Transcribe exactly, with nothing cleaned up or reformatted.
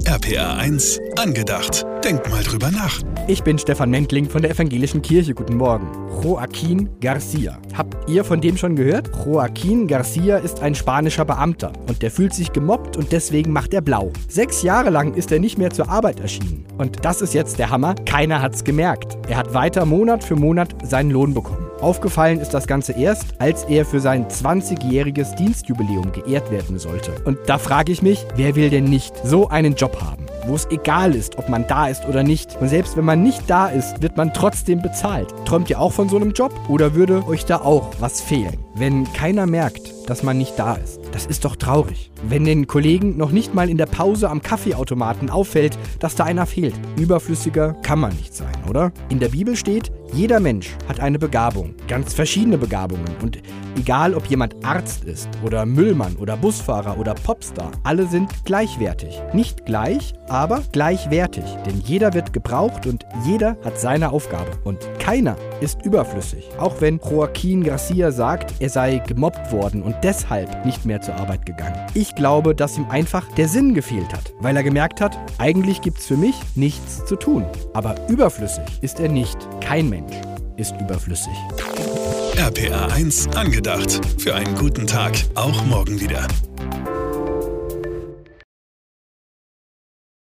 R P R eins angedacht. Denk mal drüber nach. Ich bin Stefan Mentling von der Evangelischen Kirche. Guten Morgen. Joaquín García. Habt ihr von dem schon gehört? Joaquín García ist ein spanischer Beamter und der fühlt sich gemobbt und deswegen macht er blau. Sechs Jahre lang ist er nicht mehr zur Arbeit erschienen. Und das ist jetzt der Hammer. Keiner hat's gemerkt. Er hat weiter Monat für Monat seinen Lohn bekommen. Aufgefallen ist das Ganze erst, als er für sein zwanzigjähriges Dienstjubiläum geehrt werden sollte. Und da frage ich mich, wer will denn nicht so einen Job haben, wo es egal ist, ob man da ist oder nicht. Und selbst wenn man nicht da ist, wird man trotzdem bezahlt. Träumt ihr auch von so einem Job? Oder würde euch da auch was fehlen? Wenn keiner merkt, dass man nicht da ist. Das ist doch traurig. Wenn den Kollegen noch nicht mal in der Pause am Kaffeeautomaten auffällt, dass da einer fehlt. Überflüssiger kann man nicht sein, oder? In der Bibel steht, jeder Mensch hat eine Begabung. Ganz verschiedene Begabungen. Und egal, ob jemand Arzt ist oder Müllmann oder Busfahrer oder Popstar, alle sind gleichwertig. Nicht gleich, aber gleichwertig. Denn jeder wird gebraucht und jeder hat seine Aufgabe. Und keiner ist überflüssig. Auch wenn Joaquín García sagt, er sei gemobbt worden und deshalb nicht mehr zur Arbeit gegangen. Ich glaube, dass ihm einfach der Sinn gefehlt hat, weil er gemerkt hat, eigentlich gibt's für mich nichts zu tun. Aber überflüssig ist er nicht. Kein Mensch ist überflüssig. R P R eins angedacht. Für einen guten Tag. Auch morgen wieder.